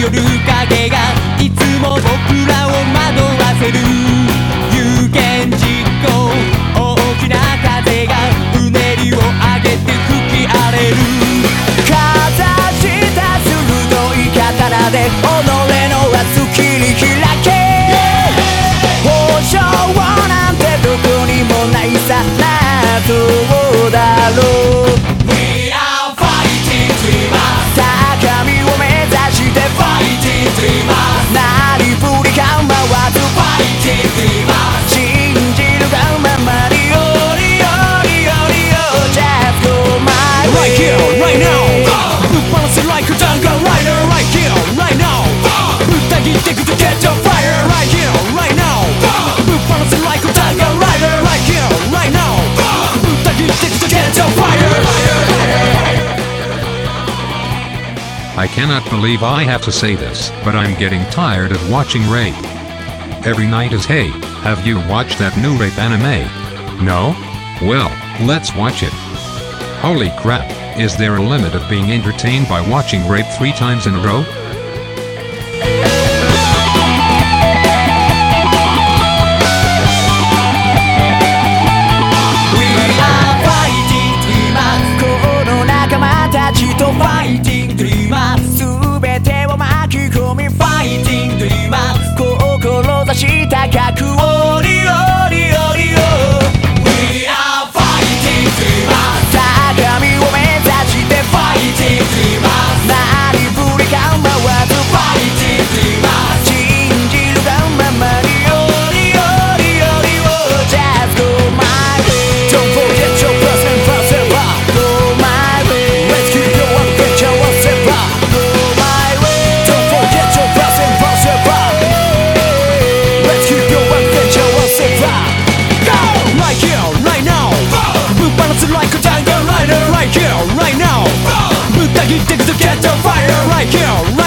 夜影がいつも僕らを惑わせる。有言実行、大きな風がうねりを上げて吹き荒れる。 かざした鋭い刀で己の明日切り開け。保証なんてどこにもないさ。そうだろう。 We are fighting dreamers。 高みを目指して Fighting dreamers。 なりふり構わず Fighting dreamers。 信じるがままによりよりよりよ Just go my way Right here, right now。 ぶっ放せ like a jungle rider。 Right here, right now。 ぶった切ってくと catch on fire。 Right here, right now。 ぶっ放せ like a jungle rider。 Right here, right now。 ぶった切ってくと catch on fire。 I cannot believe I have to say this, but I'm getting tired of watching rape. Every night is hey, have you watched that new rape anime? No? Well, let's watch it. Holy crap, is there a limit of being entertained by watching rape 3 times in a row? We are fighting dreamers。 この仲間たちと Fighting dreamers。 全てを巻き込み Fighting dreamers。 志高くおりおりおりお We are fighting dreamers。 高みを目指して Fighting dreamers。 なりふり構わず Fighting dreamers。 信じるがままによりよりよりを Just go my way Don't forget your past and pass it by Go my way Let's keep your adventure one step by Go my way Don't forget your past and pass it by Let's keep your adventure one step by Go! Right here, right now。 ぶっ放す like a jungle rider。 Right here, right now。 ぶった切ってくと catch on fire。 Right here, right now。